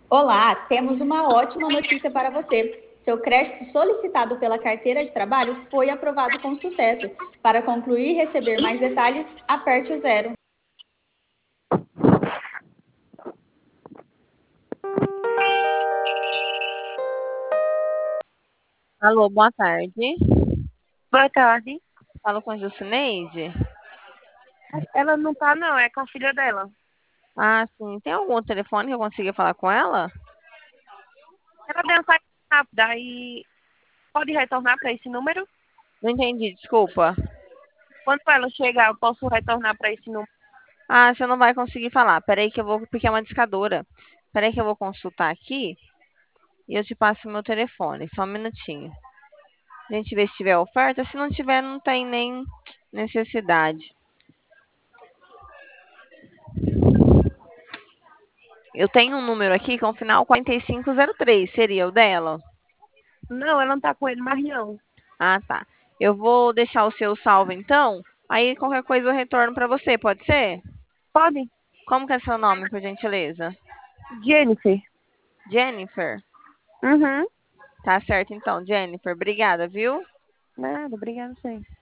Olá, temos uma ótima notícia para você. Seu crédito solicitado pela carteira de trabalho foi aprovado com sucesso. Para concluir e receber mais detalhes, aperte o zero. Alô, boa tarde. Boa tarde. Falo com a Jucineide. Ela não tá, não, é com a filha dela. Ah, sim. Tem algum telefone que eu consiga falar com ela? Ela deu uma saída rápida e pode retornar para esse número? Não entendi, desculpa. Quando ela chegar, eu posso retornar para esse número? Ah, você não vai conseguir falar. Peraí que eu vou, porque é uma discadora. Peraí que eu vou consultar aqui e eu te passo o meu telefone. Só um minutinho. A gente vê se tiver oferta. Se não tiver, não tem nem necessidade. Eu tenho um número aqui com o final 4503. Seria o dela? Não, ela não tá com ele mais, não. Ah, tá. Eu vou deixar o seu salvo então. Aí qualquer coisa eu retorno para você, pode ser? Pode? Como que é seu nome, por gentileza? Jennifer. Jennifer? Uhum. Tá certo então, Jennifer. Obrigada, viu? Nada, obrigada, sim.